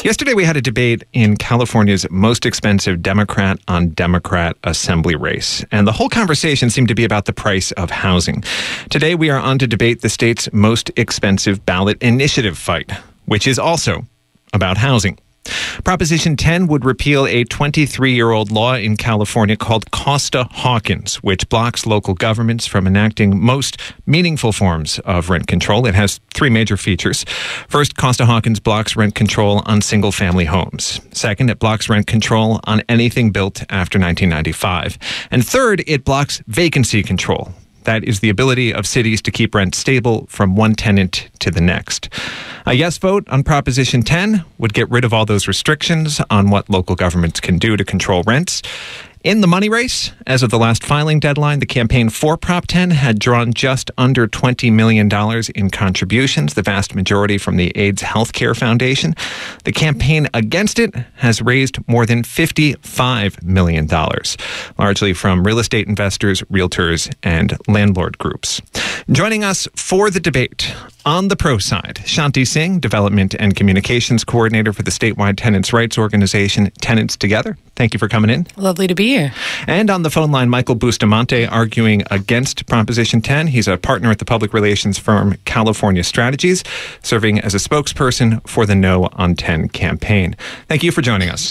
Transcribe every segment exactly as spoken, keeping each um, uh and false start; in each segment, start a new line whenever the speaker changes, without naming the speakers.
Yesterday, we had a debate in California's most expensive Democrat on Democrat assembly race, and the whole conversation seemed to be about the price of housing. Today, we are on to debate the state's most expensive ballot initiative fight, which is also about housing. Proposition ten would repeal a twenty-three-year-old law in California called Costa-Hawkins, which blocks local governments from enacting most meaningful forms of rent control. It has three major features. First, Costa-Hawkins blocks rent control on single-family homes. Second, it blocks rent control on anything built after nineteen ninety-five. And third, it blocks vacancy control. That is the ability of cities to keep rent stable from one tenant to the next. A yes vote on Proposition ten would get rid of all those restrictions on what local governments can do to control rents. In the money race, as of the last filing deadline, the campaign for Prop ten had drawn just under twenty million dollars in contributions, the vast majority from the AIDS Healthcare Foundation. The campaign against it has raised more than fifty-five million dollars, largely from real estate investors, realtors, and landlord groups. Joining us for the debate on the pro side, Shanti Singh, Development and Communications Coordinator for the statewide tenants' rights organization Tenants Together. Thank you for coming in.
Lovely to be here.
And on the phone line, Michael Bustamante arguing against Proposition ten. He's a partner at the public relations firm California Strategies, serving as a spokesperson for the No on ten campaign. Thank you for joining us.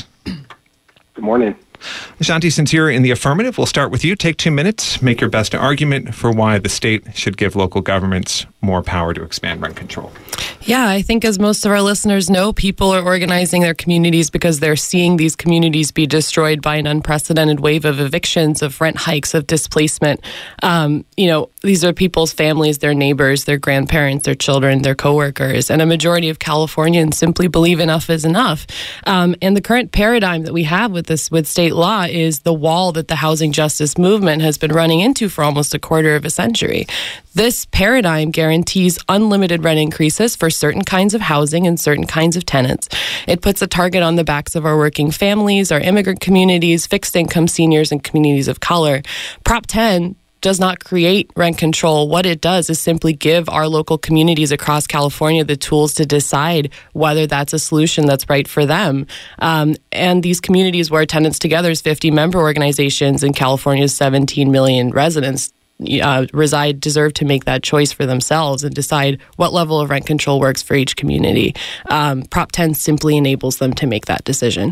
Good morning.
Shanti, since you're in the affirmative, we'll start with you. Take two minutes, make your best argument for why the state should give local governments more power to expand rent control.
Yeah, I think as most of our listeners know, people are organizing their communities because they're seeing these communities be destroyed by an unprecedented wave of evictions, of rent hikes, of displacement. Um, you know, these are people's families, their neighbors, their grandparents, their children, their coworkers, and a majority of Californians simply believe enough is enough. Um, and the current paradigm that we have with this, with state law is the wall that the housing justice movement has been running into for almost a quarter of a century. This paradigm guarantees unlimited rent increases for certain kinds of housing and certain kinds of tenants. It puts a target on the backs of our working families, our immigrant communities, fixed income seniors, and communities of color. Prop ten does not create rent control. What it does is simply give our local communities across California the tools to decide whether that's a solution that's right for them. Um, and these communities where Tenants Together's fifty member organizations and California's seventeen million residents Uh, reside deserve to make that choice for themselves and decide what level of rent control works for each community. Um, Prop ten simply enables them to make that decision.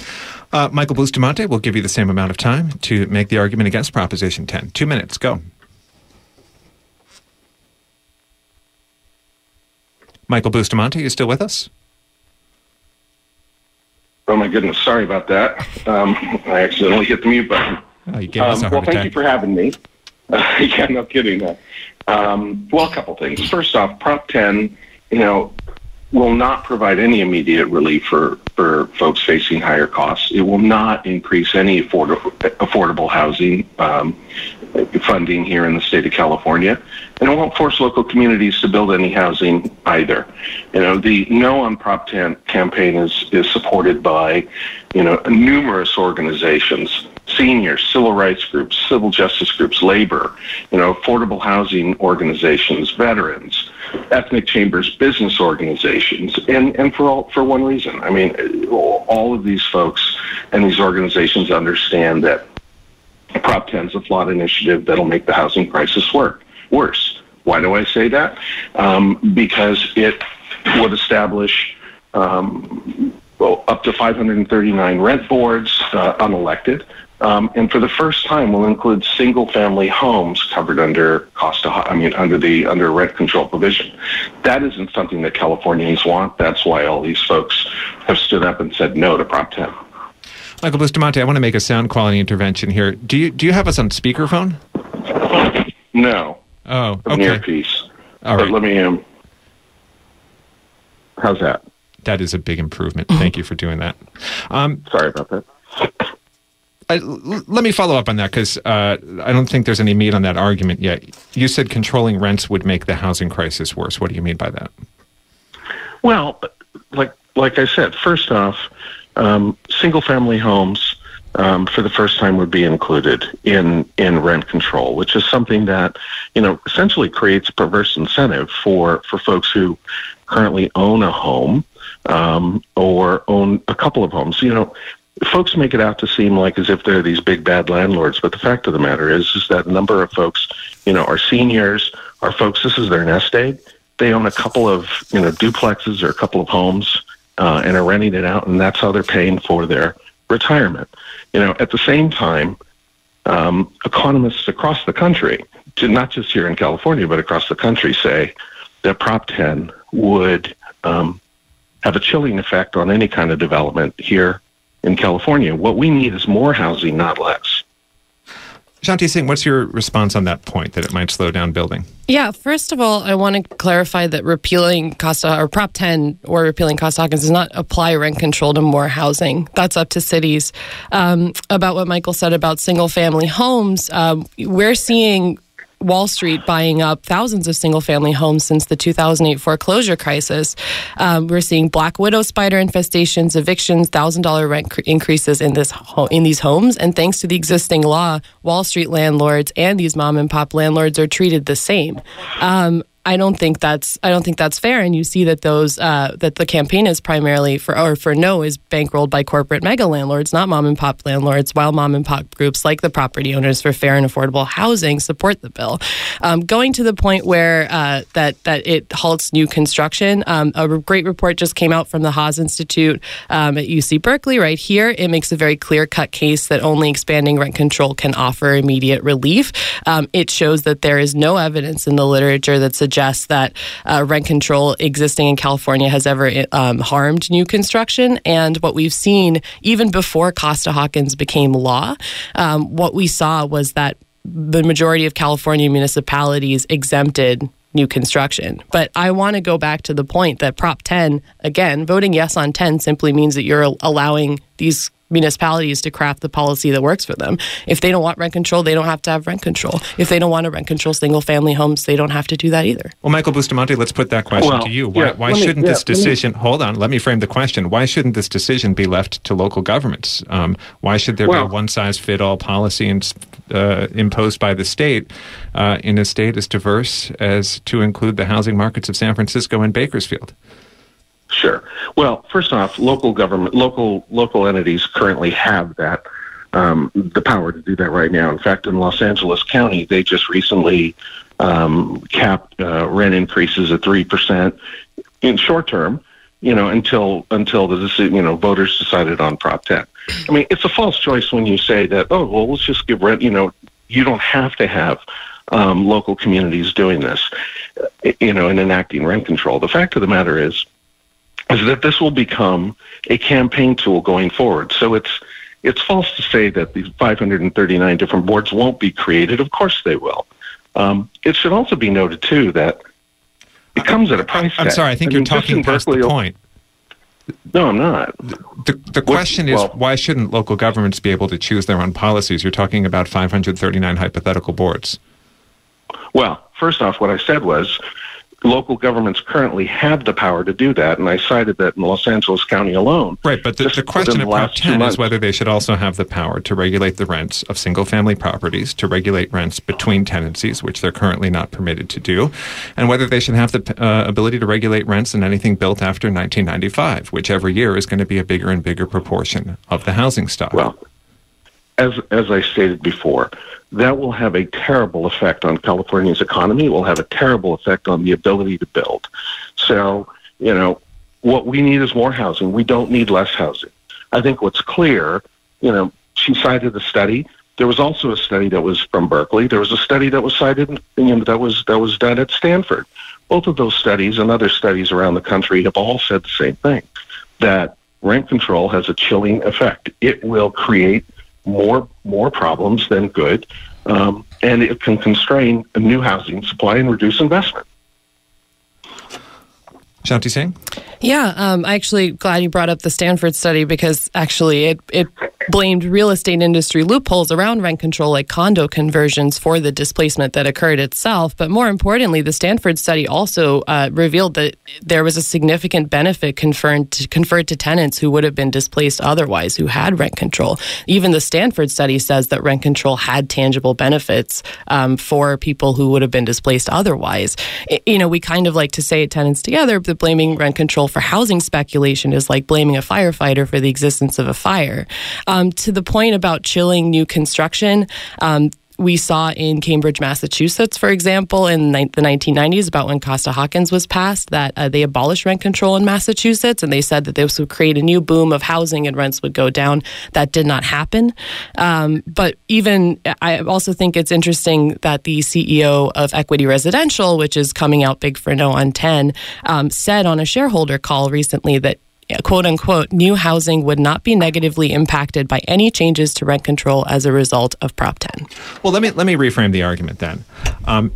Uh, Michael Bustamante, we'll give you the same amount of time to make the argument against Proposition ten. Two minutes, go. Michael Bustamante, you still with us?
Oh, my goodness. Sorry about that. Um, I accidentally hit the mute button.
Oh, you gave us
um,
a heart
well,
attack.
thank you for having me. Uh, yeah, no kidding. Uh, um, well, a couple things. First off, Prop ten, you know, will not provide any immediate relief for, for folks facing higher costs. It will not increase any affordable, affordable housing um, funding here in the state of California, and it won't force local communities to build any housing either. You know, the No on Prop ten campaign is, is supported by, you know, numerous organizations, seniors, civil rights groups, civil justice groups, labor, you know, affordable housing organizations, veterans, ethnic chambers, business organizations, and, and for all, for one reason. I mean, all of these folks and these organizations understand that Prop ten is a flawed initiative that'll make the housing crisis work worse. Why do I say that? Um, because it would establish um, well, up to five hundred thirty-nine rent boards, uh, unelected, um, and for the first time will include single-family homes covered under Costa. I mean, under the under rent control provision. That isn't something that Californians want. That's why all these folks have stood up and said no to Prop ten.
Michael Bustamante, I want to make a sound quality intervention here. Do you do you have us on speakerphone?
No.
Oh, okay.
An earpiece.
All
but
right.
let me. Um, how's that?
That is a big improvement. Thank you for doing that. Um,
Sorry about that.
I, l- let me follow up on that because uh, I don't think there's any meat on that argument yet. You said controlling rents would make the housing crisis worse. What do you mean by that?
Well, like like I said, first off, um, single-family homes um, for the first time would be included in, in rent control, which is something that, you know, essentially creates a perverse incentive for, for folks who currently own a home um, or own a couple of homes. You know, folks make it out to seem like as if they're these big bad landlords, but the fact of the matter is, is that a number of folks, you know, are seniors, are folks, this is their nest egg. They own a couple of, you know, duplexes or a couple of homes uh, and are renting it out, and that's how they're paying for their retirement. You know, at the same time, um, economists across the country, to not just here in California, but across the country, say that Prop ten would um, have a chilling effect on any kind of development here in California. What we need is more housing, not less.
Shanti Singh, what's your response on that point, that it might slow down building?
Yeah, first of all, I want to clarify that repealing Costa or Prop ten or repealing Costa-Hawkins does not apply rent control to more housing. That's up to cities. Um, about what Michael said about single-family homes, um, we're seeing Wall Street buying up thousands of single-family homes since the two thousand eight foreclosure crisis. Um, we're seeing black widow spider infestations, evictions, one thousand dollars rent cr- increases in this ho- in these homes. And thanks to the existing law, Wall Street landlords and these mom-and-pop landlords are treated the same. Um, I don't think that's I don't think that's fair, and you see that those uh, that the campaign is primarily for or for no is bankrolled by corporate mega landlords, not mom and pop landlords. While mom and pop groups like the Property Owners for Fair and Affordable Housing support the bill, um, going to the point where uh, that that it halts new construction. Um, a great report just came out from the Haas Institute um, at U C Berkeley. Right here, it makes a very clear-cut case that only expanding rent control can offer immediate relief. Um, it shows that there is no evidence in the literature that suggests that uh, rent control existing in California has ever um, harmed new construction. And what we've seen, even before Costa-Hawkins became law, um, what we saw was that the majority of California municipalities exempted new construction. But I want to go back to the point that Prop ten, again, voting yes on ten simply means that you're allowing these municipalities to craft the policy that works for them. If they don't want rent control, they don't have to have rent control. If they don't want to rent control single-family homes, they don't have to do that either.
Well, Michael Bustamante, let's put that question
well,
to you. Why,
yeah,
why
me,
shouldn't
yeah,
this decision... Me, hold on, let me frame the question. Why shouldn't this decision be left to local governments? Um, why should there well, be a one-size-fit-all policy in, uh, imposed by the state uh, in a state as diverse as to include the housing markets of San Francisco and Bakersfield?
Sure. Well, first off, local government, local local entities currently have that um, the power to do that right now. In fact, in Los Angeles County, they just recently um, capped uh, rent increases at three percent in short term. You know, until until the you know voters decided on Prop ten. I mean, it's a false choice when you say that. Oh, well, let's just give rent. You know, you don't have to have um, local communities doing this. You know, and enacting rent control. The fact of the matter is. is that this will become a campaign tool going forward. So it's it's false to say that these five hundred thirty-nine different boards won't be created. Of course they will. Um, it should also be noted, too, that it comes at a price tag.
I'm sorry, I think I you're mean, talking past Berkeley, the point.
No, I'm not.
The, the question is, well, why shouldn't local governments be able to choose their own policies? You're talking about five hundred thirty-nine hypothetical boards.
Well, first off, what I said was, local governments currently have the power to do that, and I cited that in Los Angeles County alone.
Right, but the, the question of Prop ten is whether they should also have the power to regulate the rents of single-family properties, to regulate rents between tenancies, which they're currently not permitted to do, and whether they should have the uh, ability to regulate rents in anything built after nineteen ninety-five, which every year is going to be a bigger and bigger proportion of the housing stock.
Well, as as I stated before, that will have a terrible effect on California's economy. It will have a terrible effect on the ability to build. So, you know, what we need is more housing. We don't need less housing. I think what's clear, you know, she cited a study. There was also a study that was from Berkeley. There was a study that was cited, you know, that was that was done at Stanford. Both of those studies and other studies around the country have all said the same thing, that rent control has a chilling effect. It will create more more problems than good, um, and it can constrain a new housing supply and reduce investment.
Shanti Singh?
Yeah, um, I'm actually glad you brought up the Stanford study because actually it, it blamed real estate industry loopholes around rent control like condo conversions for the displacement that occurred itself. But more importantly, the Stanford study also uh, revealed that there was a significant benefit conferred to, conferred to tenants who would have been displaced otherwise, who had rent control. Even the Stanford study says that rent control had tangible benefits um, for people who would have been displaced otherwise. It, you know, we kind of like to say at Tenants Together that blaming rent control for housing speculation is like blaming a firefighter for the existence of a fire. Um, to the point about chilling new construction, um, we saw in Cambridge, Massachusetts, for example, in the nineteen nineties, about when Costa-Hawkins was passed, that uh, they abolished rent control in Massachusetts, and they said that this would create a new boom of housing and rents would go down. That did not happen. Um, but even, I also think it's interesting that the C E O of Equity Residential, which is coming out big for no on ten, um, said on a shareholder call recently that quote unquote, new housing would not be negatively impacted by any changes to rent control as a result of Prop ten.
Well, let me let me reframe the argument then. Um,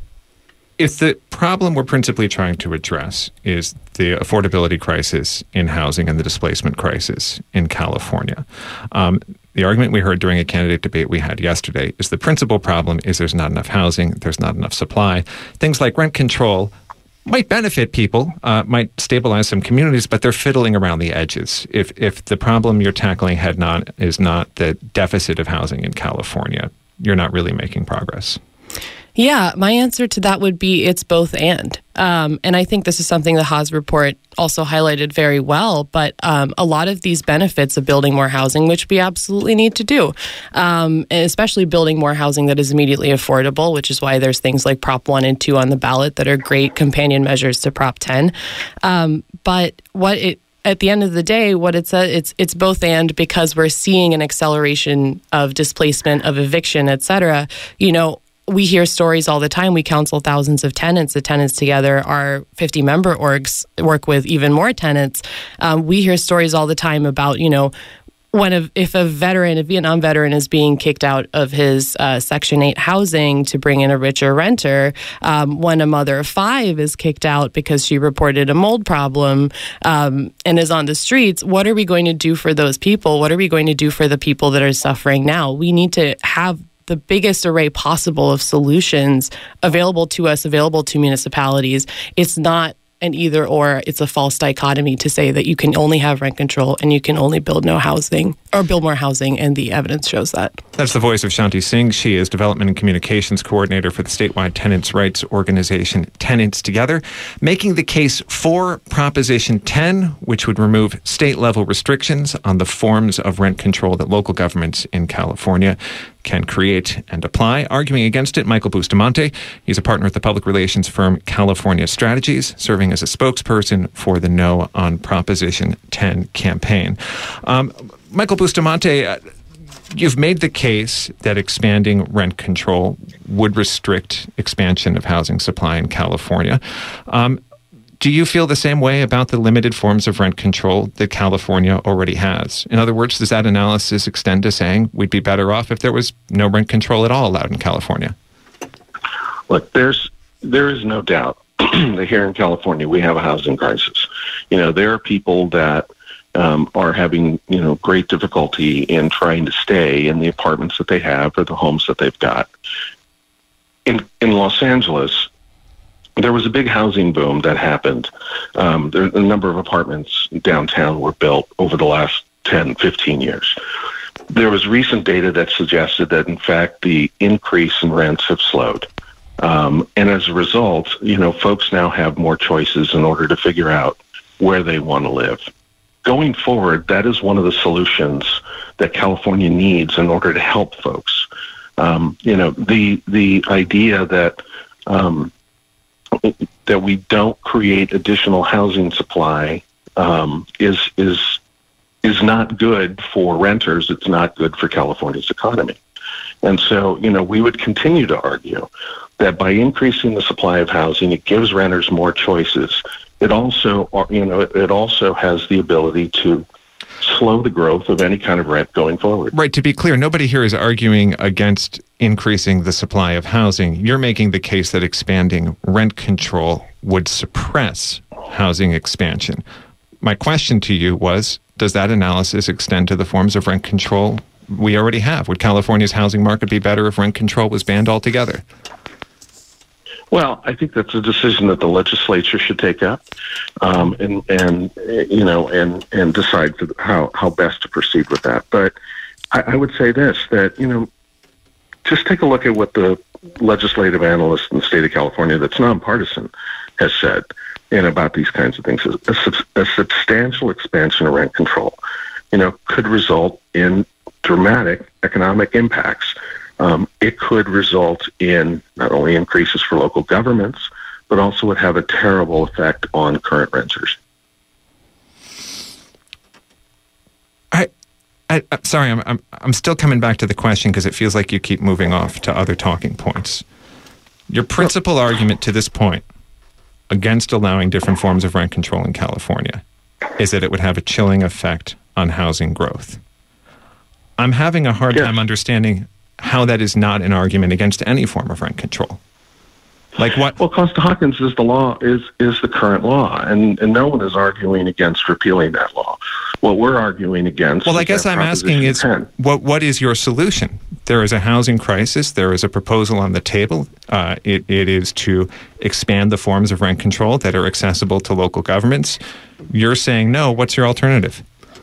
if the problem we're principally trying to address is the affordability crisis in housing and the displacement crisis in California, um, the argument we heard during a candidate debate we had yesterday is the principal problem is there's not enough housing, there's not enough supply. Things like rent control might benefit people, uh, might stabilize some communities, but they're fiddling around the edges. If if the problem you're tackling head on is not the deficit of housing in California, you're not really making progress.
Yeah, my answer to that would be it's both and. Um, and I think this is something the Haas report also highlighted very well. But um, a lot of these benefits of building more housing, which we absolutely need to do, um, and especially building more housing that is immediately affordable, which is why there's things like Prop one and two on the ballot that are great companion measures to Prop ten. Um, but what it At the end of the day, what it's a, it's it's both and, because we're seeing an acceleration of displacement, of eviction, et cetera. You know, we hear stories all the time. We counsel thousands of tenants. The Tenants Together, our fifty member orgs, work with even more tenants. Um, we hear stories all the time about, you know, when a, if a veteran, a Vietnam veteran, is being kicked out of his uh, Section eight housing to bring in a richer renter, um, when a mother of five is kicked out because she reported a mold problem um, and is on the streets, what are we going to do for those people? What are we going to do for the people that are suffering now? We need to have the biggest array possible of solutions available to us, available to municipalities. It's not an either or, it's a false dichotomy to say that you can only have rent control and you can only build no housing or build more housing, and the evidence shows that.
That's the voice of Shanti Singh. She is Development and Communications Coordinator for the statewide tenants' rights organization Tenants Together, making the case for Proposition ten, which would remove state-level restrictions on the forms of rent control that local governments in California can create and apply. Arguing against it, Michael Bustamante. He's a partner at the public relations firm California Strategies, serving as a spokesperson for the No on Proposition ten campaign. Um, Michael Bustamante, uh, you've made the case that expanding rent control would restrict expansion of housing supply in California. Um, do you feel the same way about the limited forms of rent control that California already has? In other words, does that analysis extend to saying we'd be better off if there was no rent control at all allowed in California?
Look, there's there is no doubt that here in California we have a housing crisis. You know, there are people that um, are having, you know, great difficulty in trying to stay in the apartments that they have or the homes that they've got. In in Los Angeles, there was a big housing boom that happened. Um, there, a number of apartments downtown were built over the last ten, fifteen years. There was recent data that suggested that, in fact, the increase in rents have slowed. Um, and as a result, you know, folks now have more choices in order to figure out where they want to live. Going forward, that is one of the solutions that California needs in order to help folks. Um, you know, the the idea that um, that we don't create additional housing supply um, is is is not good for renters. It's not good for California's economy. And so, you know, we would continue to argue that by increasing the supply of housing, it gives renters more choices. It also, you know, it also has the ability to slow the growth of any kind of rent going forward.
Right. To be clear, nobody here is arguing against increasing the supply of housing. You're making the case that expanding rent control would suppress housing expansion. My question to you was, does that analysis extend to the forms of rent control we already have. Would California's housing market be better if rent control was banned altogether?
Well, I think that's a decision that the legislature should take up, um, and and you know, and and decide to how how best to proceed with that. But I, I would say this: that you know, just take a look at what the legislative analyst in the state of California, that's nonpartisan, has said, and about these kinds of things. A, a substantial expansion of rent control, you know, could result in dramatic economic impacts. Um, it could result in not only increases for local governments, but also would have a terrible effect on current renters.
I, I, I'm sorry, I'm, I'm, I'm still coming back to the question because it feels like you keep moving off to other talking points. Your principal well, argument to this point against allowing different forms of rent control in California is that it would have a chilling effect on housing growth. I'm having a hard yes. time understanding how that is not an argument against any form of rent control. Like what?
Well, Costa-Hawkins is the law, is is the current law, and, and no one is arguing against repealing that law. What we're arguing against.
Well, I guess I'm asking is what what is your solution? There is a housing crisis. There is a proposal on the table. Uh, it it is to expand the forms of rent control that are accessible to local governments. You're saying no. What's your alternative?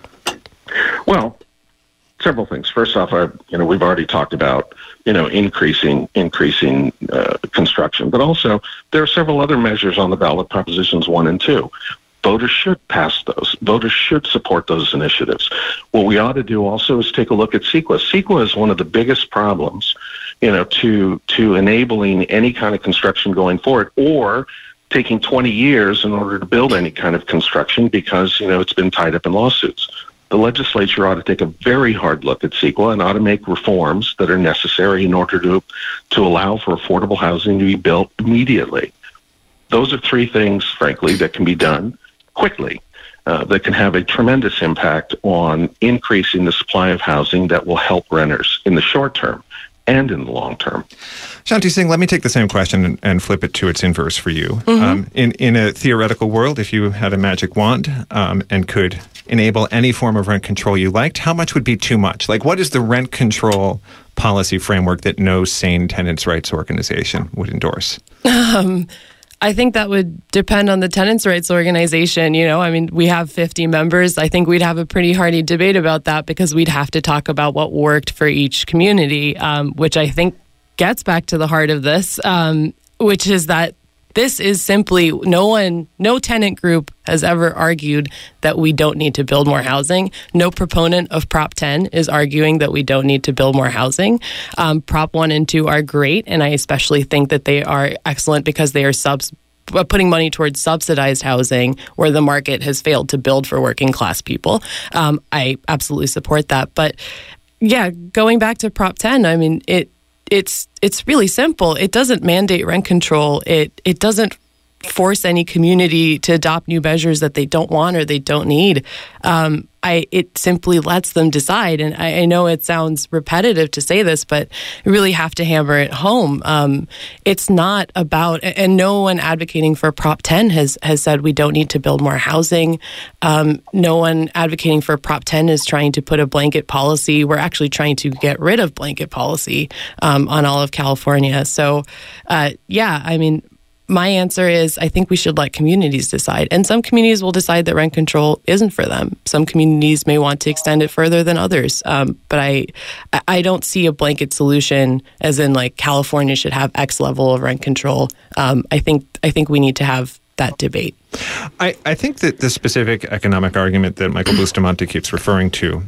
Well, several things. First off, our, you know, we've already talked about, you know, increasing increasing uh, construction, but also there are several other measures on the ballot, Propositions one and two. Voters should pass those. Voters should support those initiatives. What we ought to do also is take a look at CEQA. CEQA is one of the biggest problems, you know, to to enabling any kind of construction going forward, or taking twenty years in order to build any kind of construction because, you know, it's been tied up in lawsuits. The legislature ought to take a very hard look at CEQA and ought to make reforms that are necessary in order to to allow for affordable housing to be built immediately. Those are three things, frankly, that can be done quickly, uh, that can have a tremendous impact on increasing the supply of housing that will help renters in the short term and in the long term.
Shanti Singh, let me take the same question and, and flip it to its inverse for you. Mm-hmm. Um, in, in a theoretical world, if you had a magic wand um, and could enable any form of rent control you liked, how much would be too much? Like, what is the rent control policy framework that no sane tenants' rights organization would endorse?
Um, I think that would depend on the tenants' rights organization. You know, I mean, we have fifty members. I think we'd have a pretty hearty debate about that because we'd have to talk about what worked for each community, um, which I think gets back to the heart of this, um, which is that this is simply no one, no tenant group has ever argued that we don't need to build more housing. No proponent of Prop ten is arguing that we don't need to build more housing. Um, Prop one and two are great, and I especially think that they are excellent because they are subs- putting money towards subsidized housing where the market has failed to build for working class people. Um, I absolutely support that. But yeah, going back to Prop ten, I mean, it It's it's really simple. It doesn't mandate rent control. It it doesn't force any community to adopt new measures that they don't want or they don't need. Um, I it simply lets them decide. And I, I know it sounds repetitive to say this, but you really have to hammer it home. Um, it's not about, and no one advocating for Prop ten has has said we don't need to build more housing. Um, no one advocating for Prop ten is trying to put a blanket policy. We're actually trying to get rid of blanket policy um, on all of California. So, uh, yeah, I mean, my answer is I think we should let communities decide. And some communities will decide that rent control isn't for them. Some communities may want to extend it further than others. Um, but I I don't see a blanket solution as in like California should have X level of rent control. Um, I think I think we need to have that debate.
I, I think that the specific economic argument that Michael Bustamante keeps referring to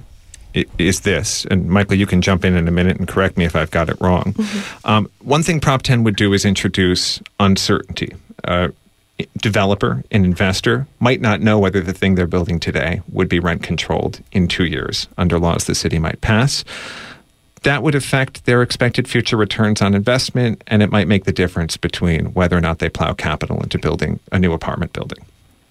is this, and Michael, you can jump in in a minute and correct me if I've got it wrong. Mm-hmm. Um, one thing Prop ten would do is introduce uncertainty. Uh, developer, an investor, might not know whether the thing they're building today would be rent controlled in two years under laws the city might pass. That would affect their expected future returns on investment, and it might make the difference between whether or not they plow capital into building a new apartment building.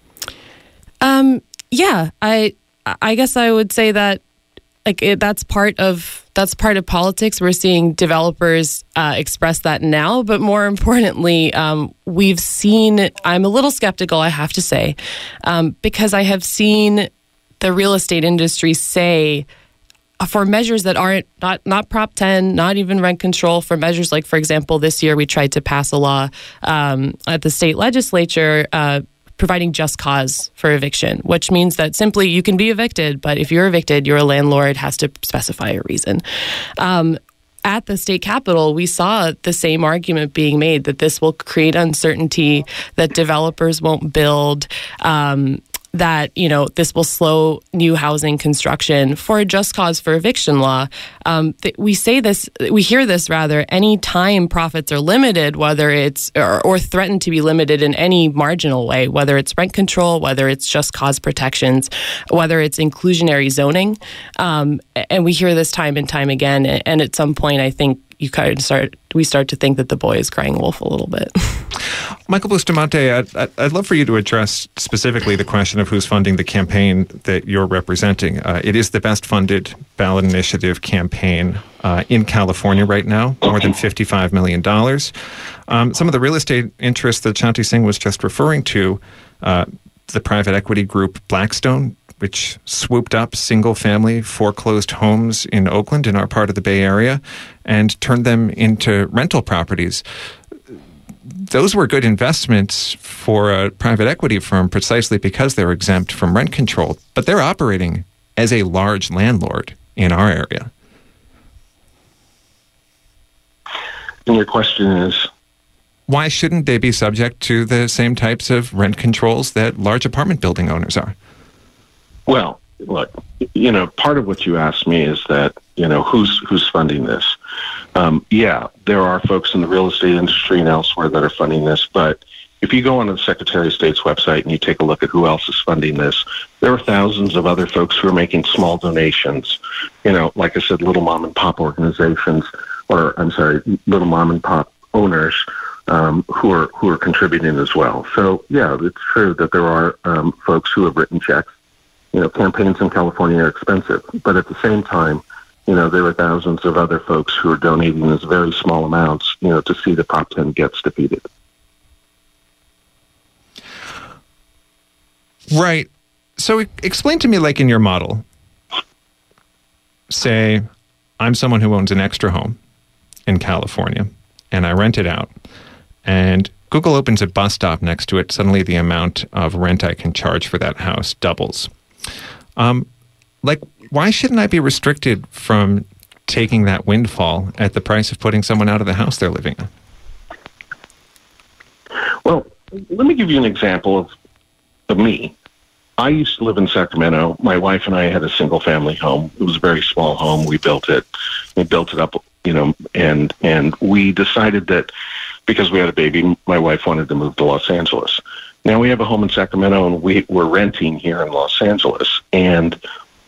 Um, yeah, I I guess I would say that Like it, that's part of that's part of politics. We're seeing developers uh, express that now, but more importantly, um, we've seen. I'm a little skeptical, I have to say, um, because I have seen the real estate industry say, for measures that aren't not not Prop ten, not even rent control, for measures like, for example, this year we tried to pass a law um, at the state legislature uh, providing just cause for eviction, which means that simply you can be evicted, but if you're evicted, your landlord has to specify a reason. Um, At the state capitol, we saw the same argument being made that this will create uncertainty, that developers won't build, um, that, you know, this will slow new housing construction for a just cause for eviction law. Um, th- we say this, we hear this rather, any time profits are limited, whether it's, or, or threatened to be limited in any marginal way, whether it's rent control, whether it's just cause protections, whether it's inclusionary zoning. Um, and we hear this time and time again. And at some point, I think you kind of start, we start to think that the boy is crying wolf a little bit.
Michael Bustamante, I'd, I'd love for you to address specifically the question of who's funding the campaign that you're representing. Uh, it is the best funded ballot initiative campaign uh, in California right now, more than fifty-five million dollars. Um, some of the real estate interests that Shanti Singh was just referring to, uh, the private equity group Blackstone, which swooped up single-family foreclosed homes in Oakland, in our part of the Bay Area, and turned them into rental properties. Those were good investments for a private equity firm precisely because they're exempt from rent control, but they're operating as a large landlord in our area.
And your question is?
Why shouldn't they be subject to the same types of rent controls that large apartment building owners are?
Well, look, you know, part of what you asked me is that, you know, who's who's funding this? Um, yeah, there are folks in the real estate industry and elsewhere that are funding this, but if you go on the Secretary of State's website and you take a look at who else is funding this, there are thousands of other folks who are making small donations. You know, like I said, little mom and pop organizations, or I'm sorry, little mom and pop owners um, who are who are contributing as well. So, yeah, it's true that there are um, folks who have written checks. You know, campaigns in California are expensive, but at the same time, you know, there are thousands of other folks who are donating these very small amounts, you know, to see the Prop ten gets defeated.
Right. So explain to me, like in your model, say I'm someone who owns an extra home in California and I rent it out, and Google opens a bus stop next to it. Suddenly the amount of rent I can charge for that house doubles. Um, like, why shouldn't I be restricted from taking that windfall at the price of putting someone out of the house they're living in?
Well, let me give you an example of, of me. I used to live in Sacramento. My wife and I had a single-family home. It was a very small home. We built it. We built it up, you know, and and we decided that because we had a baby, my wife wanted to move to Los Angeles. Now we have a home in Sacramento, and we, we're renting here in Los Angeles. And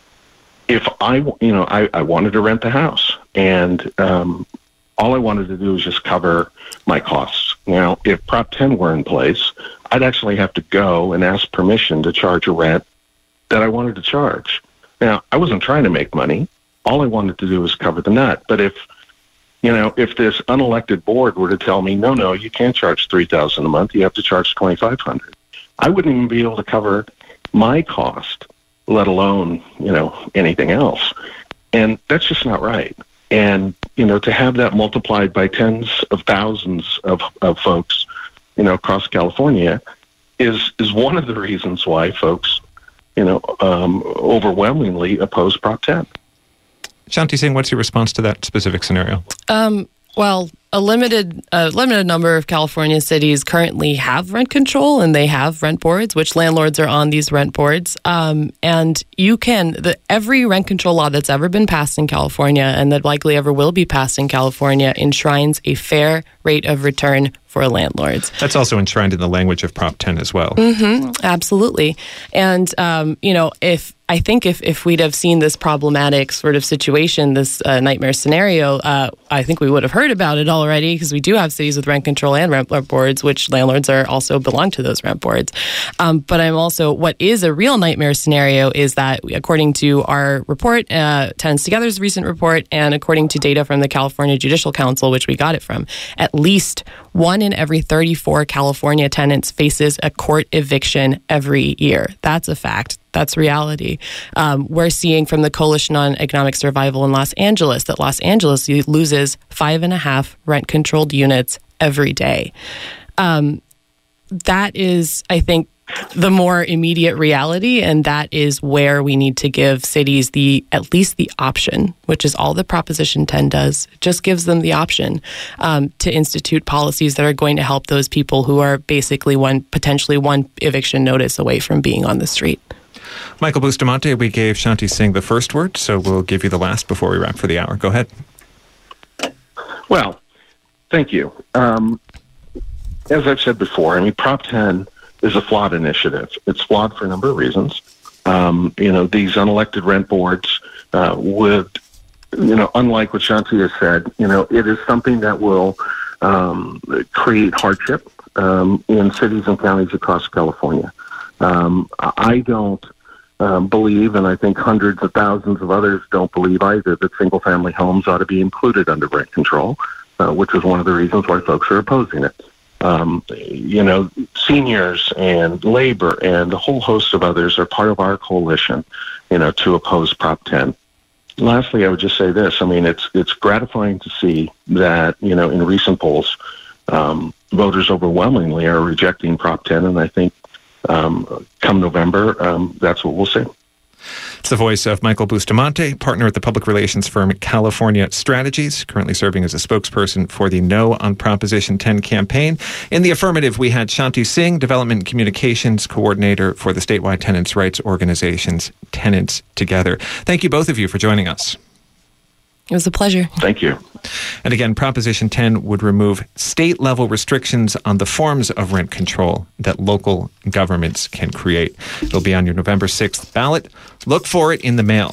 if I, you know, I, I wanted to rent the house, and um, all I wanted to do was just cover my costs. Now, if Prop ten were in place, I'd actually have to go and ask permission to charge a rent that I wanted to charge. Now, I wasn't trying to make money. All I wanted to do was cover the nut. But if, you know, if this unelected board were to tell me, no, no, you can't charge three thousand dollars a month, you have to charge twenty-five hundred dollars, I wouldn't even be able to cover my cost, let alone, you know, anything else. And that's just not right. And, you know, to have that multiplied by tens of thousands of, of folks, you know, across California is is one of the reasons why folks, you know, um, overwhelmingly oppose Prop ten.
Shanti Singh, what's your response to that specific scenario?
Um, well, a limited a limited number of California cities currently have rent control, and they have rent boards, which landlords are on these rent boards. Um, and you can, the, every rent control law that's ever been passed in California, and that likely ever will be passed in California, enshrines a fair rate of return for landlords.
That's also enshrined in the language of Prop ten as well.
Mm-hmm, absolutely. And, um, you know, if I think if, if we'd have seen this problematic sort of situation, this uh, nightmare scenario, uh, I think we would have heard about it already, because we do have cities with rent control and rent boards, which landlords are also belong to those rent boards. Um, but I'm also, what is a real nightmare scenario is that, according to our report, uh, Tenants Together's recent report, and according to data from the California Judicial Council, which we got it from, at least one in every thirty-four California tenants faces a court eviction every year. That's a fact. That's reality. Um, we're seeing from the Coalition on Economic Survival in Los Angeles that Los Angeles loses five and a half rent-controlled units every day. Um, that is, I think, the more immediate reality, and that is where we need to give cities the at least the option, which is all that Proposition ten does. It just gives them the option um, to institute policies that are going to help those people who are basically one potentially one eviction notice away from being on the street.
Michael Bustamante, we gave Shanti Singh the first word, so we'll give you the last before we wrap for the hour. Go ahead.
Well, thank you. Um, as I've said before, I mean, Prop ten is a flawed initiative. It's flawed for a number of reasons. Um, you know, these unelected rent boards uh, would, you know, unlike what Shanti has said, you know, it is something that will um, create hardship um, in cities and counties across California. Um, I don't um, believe, and I think hundreds of thousands of others don't believe either, that single-family homes ought to be included under rent control, uh, which is one of the reasons why folks are opposing it. Um, you know, seniors and labor and a whole host of others are part of our coalition, you know, to oppose Prop ten. Lastly, I would just say this. I mean, it's it's gratifying to see that, you know, in recent polls, um, voters overwhelmingly are rejecting Prop ten, and I think um, come November, um, that's what we'll see.
It's the voice of Michael Bustamante, partner at the public relations firm California Strategies, currently serving as a spokesperson for the No on Proposition ten campaign. In the affirmative, we had Shanti Singh, Development and Communications Coordinator for the statewide tenants' rights organizations, Tenants Together. Thank you, both of you, for joining us.
It was a pleasure.
Thank you.
And again, Proposition ten would remove state-level restrictions on the forms of rent control that local governments can create. It'll be on your November sixth ballot. Look for it in the mail.